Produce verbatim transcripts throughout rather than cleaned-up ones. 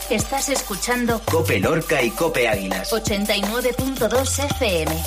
Estás escuchando Cope Lorca y Cope Águilas. ochenta y nueve punto dos F M.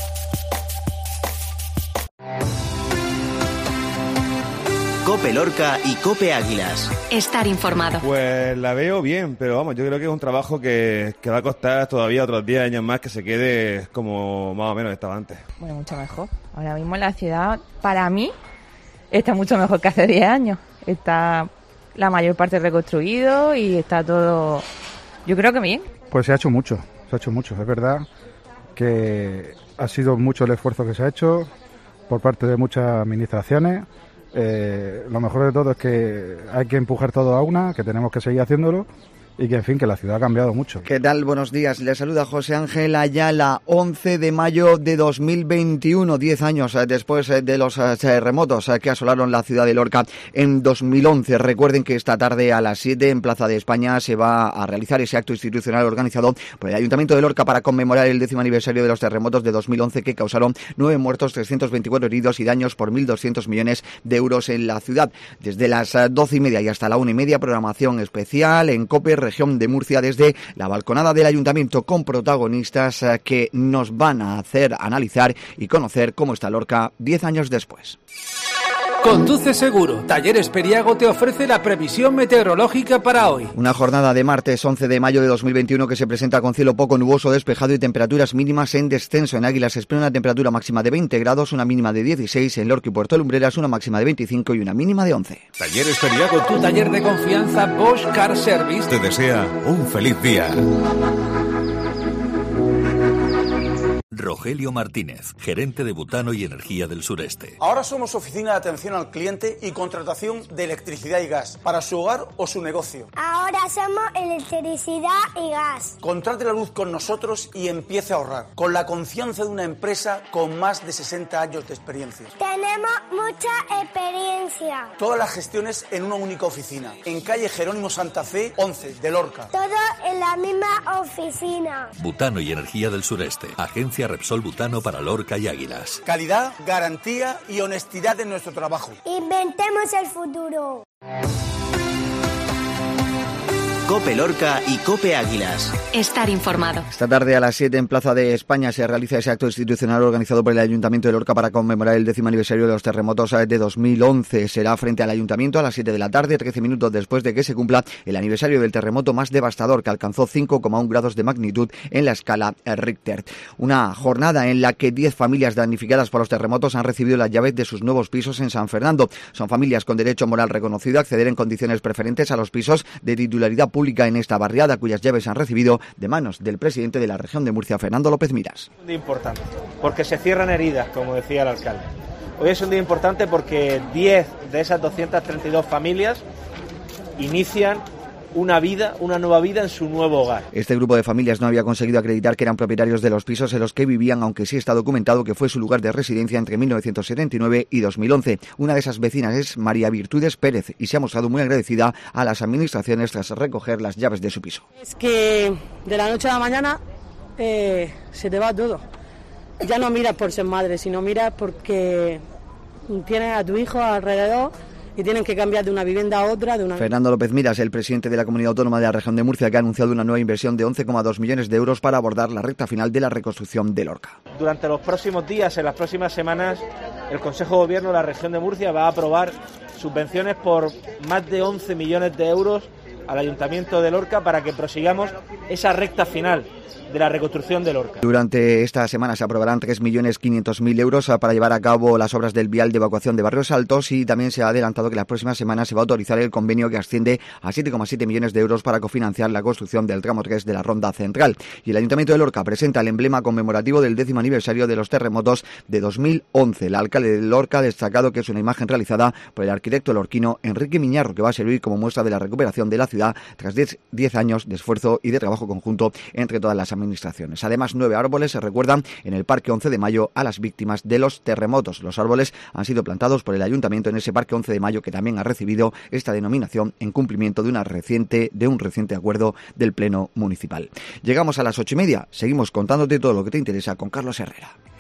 Cope Lorca y Cope Águilas. Estar informado. Pues la veo bien, pero vamos, yo creo que es un trabajo que, que va a costar todavía otros diez años más que se quede como más o menos estaba antes. Bueno, mucho mejor. Ahora mismo la ciudad, para mí, está mucho mejor que hace diez años. Está la mayor parte reconstruido y está todo, yo creo que bien. Pues se ha hecho mucho, se ha hecho mucho. Es verdad que ha sido mucho el esfuerzo que se ha hecho por parte de muchas administraciones. Eh, lo mejor de todo es que hay que empujar todo a una, que tenemos que seguir haciéndolo y que, en fin, que la ciudad ha cambiado mucho. ¿Qué tal? Buenos días. Le saluda José Ángel Ayala. once de mayo de dos mil veintiuno, diez años después de los terremotos que asolaron la ciudad de Lorca en dos mil once. Recuerden que esta tarde a las siete en Plaza de España se va a realizar ese acto institucional organizado por el Ayuntamiento de Lorca para conmemorar el décimo aniversario de los terremotos de dos mil once que causaron nueve muertos, trescientos veinticuatro heridos y daños por mil doscientos millones de euros en la ciudad. Desde las doce y media y hasta la una y media, programación especial en COPE Región de Murcia desde la balconada del Ayuntamiento con protagonistas que nos van a hacer analizar y conocer cómo está Lorca diez años después. Conduce seguro. Talleres Periago te ofrece la previsión meteorológica para hoy. Una jornada de martes once de mayo de dos mil veintiuno que se presenta con cielo poco nuboso, despejado y temperaturas mínimas en descenso. En Águilas se espera una temperatura máxima de veinte grados, una mínima de dieciséis. En Lorca y Puerto Lumbreras una máxima de veinticinco y una mínima de once. Talleres Periago, tu taller de confianza Bosch Car Service, te desea un feliz día. Rogelio Martínez, gerente de Butano y Energía del Sureste. Ahora somos oficina de atención al cliente y contratación de electricidad y gas para su hogar o su negocio. Ahora somos electricidad y gas. Contrate la luz con nosotros y empiece a ahorrar, con la confianza de una empresa con más de sesenta años de experiencia. Tenemos mucha experiencia. Todas las gestiones en una única oficina, en calle Jerónimo Santa Fe, once, de Lorca. Todo en la misma oficina. Butano y Energía del Sureste, agencia Repsol Butano para Lorca y Águilas. Calidad, garantía y honestidad en nuestro trabajo. Inventemos el futuro. Cope Lorca y Cope Águilas. Estar informado. Esta tarde a las siete en Plaza de España se realiza ese acto institucional organizado por el Ayuntamiento de Lorca para conmemorar el décimo aniversario de los terremotos de dos mil once. Será frente al Ayuntamiento a las siete de la tarde, trece minutos después de que se cumpla el aniversario del terremoto más devastador que alcanzó cinco coma uno grados de magnitud en la escala Richter. Una jornada en la que diez familias damnificadas por los terremotos han recibido las llaves de sus nuevos pisos en San Fernando. Son familias con derecho moral reconocido a acceder en condiciones preferentes a los pisos de titularidad pública en esta barriada, cuyas llaves han recibido de manos del presidente de la región de Murcia, Fernando López Miras. Es un día importante, porque se cierran heridas, como decía el alcalde. Hoy es un día importante porque diez de esas doscientas treinta y dos familias inician una vida, una nueva vida en su nuevo hogar. Este grupo de familias no había conseguido acreditar que eran propietarios de los pisos en los que vivían, aunque sí está documentado que fue su lugar de residencia entre mil novecientos setenta y nueve y dos mil once. Una de esas vecinas es María Virtudes Pérez y se ha mostrado muy agradecida a las administraciones tras recoger las llaves de su piso. Es que de la noche a la mañana eh, se te va todo. Ya no miras por ser madre, sino miras porque tienes a tu hijo alrededor y tienen que cambiar de una vivienda a otra. De una... Fernando López Miras, el presidente de la Comunidad Autónoma de la Región de Murcia, que ha anunciado una nueva inversión de once coma dos millones de euros para abordar la recta final de la reconstrucción de Lorca. Durante los próximos días, en las próximas semanas, el Consejo de Gobierno de la Región de Murcia va a aprobar subvenciones por más de once millones de euros al Ayuntamiento de Lorca para que prosigamos esa recta final de la reconstrucción de Lorca. Durante esta semana se aprobarán tres millones quinientos mil euros para llevar a cabo las obras del vial de evacuación de Barrios Altos y también se ha adelantado que las próximas semanas se va a autorizar el convenio que asciende a siete coma siete millones de euros para cofinanciar la construcción del tramo tres de la Ronda Central. Y el Ayuntamiento de Lorca presenta el emblema conmemorativo del décimo aniversario de los terremotos de dos mil once. El alcalde de Lorca ha destacado que es una imagen realizada por el arquitecto lorquino Enrique Miñarro, que va a servir como muestra de la recuperación de la ciudad tras diez años de esfuerzo y de trabajo conjunto entre todas las administraciones. Además, nueve árboles se recuerdan en el Parque once de mayo a las víctimas de los terremotos. Los árboles han sido plantados por el Ayuntamiento en ese Parque once de mayo, que también ha recibido esta denominación en cumplimiento de, una reciente, de un reciente acuerdo del Pleno Municipal. Llegamos a las ocho y media. Seguimos contándote todo lo que te interesa con Carlos Herrera.